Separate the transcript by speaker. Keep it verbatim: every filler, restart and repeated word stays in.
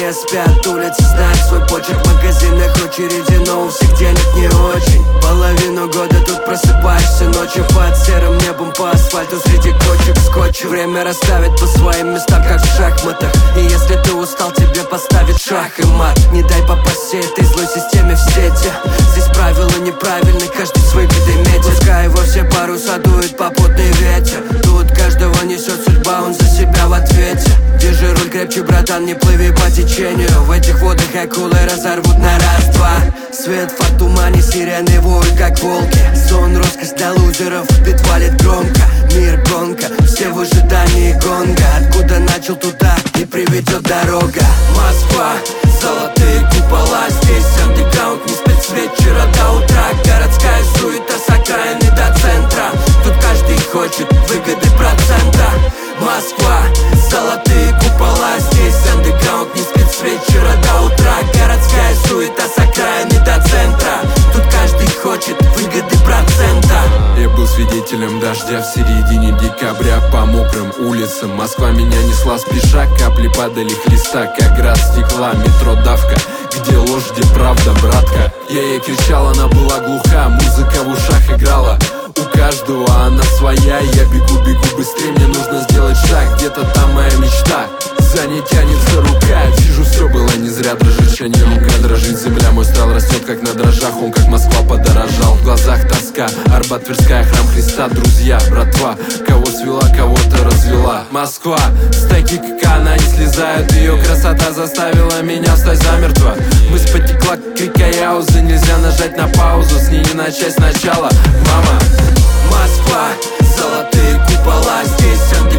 Speaker 1: все спят, улицы знают свой почерк. В магазинах очереди, но у всех денег не очень. Половину года тут просыпаешься ночью под серым небом, по асфальту среди кочек скотча. Время расставит по своим местам, как в шахматах. И если ты устал, тебе поставит шах и мат. Не дай попасть всей этой злой системе в сети. Здесь правила неправильны, каждый свой виды метит. Пускай во все паруса дует попутный ветер. Тут каждого несет судьба, он за себя в ответе. Держи руль крепче, братан, не плыви по течению. В этих водах акулы разорвут на раз-два. Свет в тумане, сирены воют, как волки. Сон, роскошь для лузеров, бит валит громко. Мир гонка, все в ожидании гонга. Откуда начал, туда и приведет дорога. Москва, золотые купола. Здесь андеграунд не спит с вечера до утра. Городская суета с окраины до центра. Тут каждый хочет выгоды процента. Москва, золотые купола. Здесь андеграунд не спит с вечера до утра. Городская суета с окраины до центра. Тут каждый хочет выгоды процента.
Speaker 2: Я был свидетелем дождя в середине декабря по мокрым улицам. Москва меня несла спеша, капли падали хлеста, как град стекла. Метро давка, где ложь, где правда, братка. Я ей кричал, она была глуха, музыка в ушах играла. У каждого она своя, я бегу, бегу быстрее, мне нужно сделать шаг. Где-то там моя мечта, за ней тянется рука. Вижу, все было не зря, дрожит шанье, рука дрожит. Земля, мой страл растет, как на дрожжах. Он, как Москва, подорожал, в глазах тоска. Арбат, Тверская, храм Христа, друзья, братва. Кого свела, кого-то развела. Москва, стеки, как она, не слезают. Ее красота заставила меня встать замертво. Мысль потекла, как река Яуза. Нельзя нажать на паузу, с ней не начать сначала. Мама,
Speaker 1: Москва, золотые купола. Здесь